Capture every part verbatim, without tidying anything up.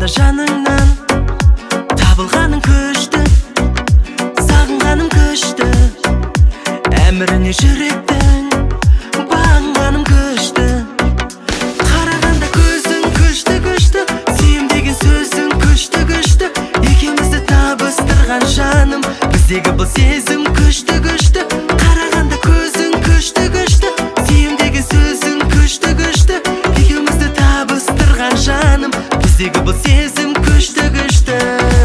Қарағанда жаныңнан табылғаның күшті, сағынғаным күшті, әміріне жүректің бағынғаным күшті. Қарағанда көзің күшті күшті, сүйем деген сөзің күшті күшті, екеумізді табыстырған жаным, біздегі бұл сезім күшті күшті. Қарағанда көзің күшті күшті, сүйем деген сөзің күшті күшті, екеумізді табыстырған жаным, біздегі бұл сезім күшті күшті.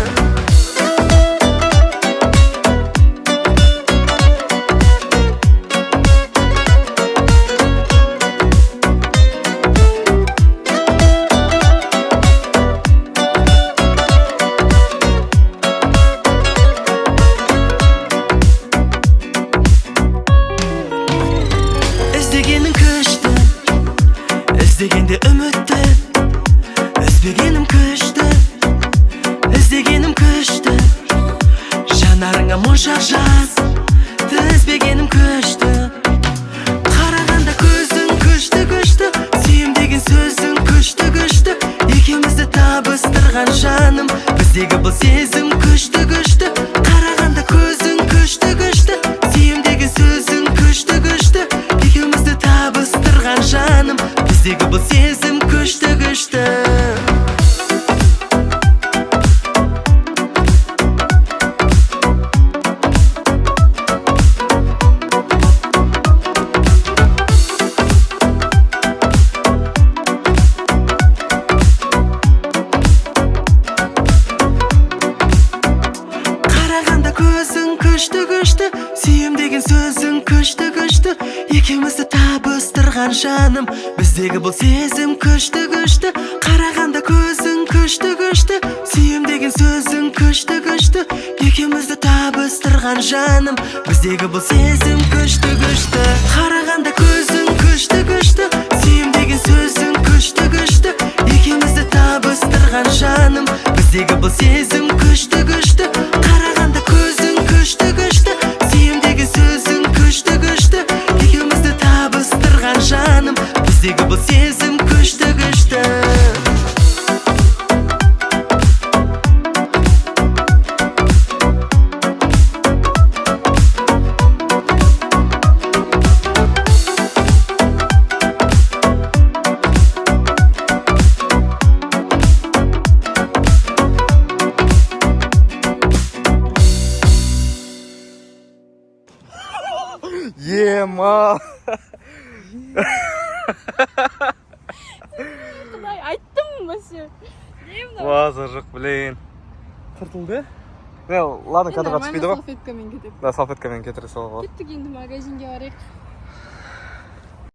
Іздегенің күшті, іздегенде үмітті, үзбегенім күшті, іздегенім күшті, жанарыңа моншақ жаз, тізбегенім күшті. Қарағанда көзің күшті күшті, сүйем деген сөзің күшті күшті, екеумізді табыстырған жаным, біздегі бұл сезім күшті күшті. Қарағанда көзің күшті күшті, сүйем деген сөзің күшті күшті, екеумізді табыстырған жаным, біздегі бұл сезім күшті күшті. Қарағанда көзің күшті күшті, сүйем деген сөзің күшті күшті, екеумізді табыстырған жаным, біздегі бұл сезім күшті күшті. Қарағанда көзің күшті күшті, сүйем деген сөзің күшті күшті, екеумізді табыстырған жаным, біздегі бұл сезім күшті күшті. Қарағанда көзің күшті күшті, сүйем деген сөзің күшті күшті, екеумізді табыстырған жаным, біздегі бұл сезім күшті күшті. Қарағанда көзің күшті күшті, сүйем деген сөзің күшті күшті, екеумізді табыстырған жаным, біздегі бұл сезім күшті күшті. Ема. Құдай, айттым вообще. Ваза жоқ, блин. Тыртылды? Не, ладно, кадырға түспейді ғой. Салфеткамен кетіп. Да, салфеткамен кетіре салға. Кеттік енді магазинге барайық.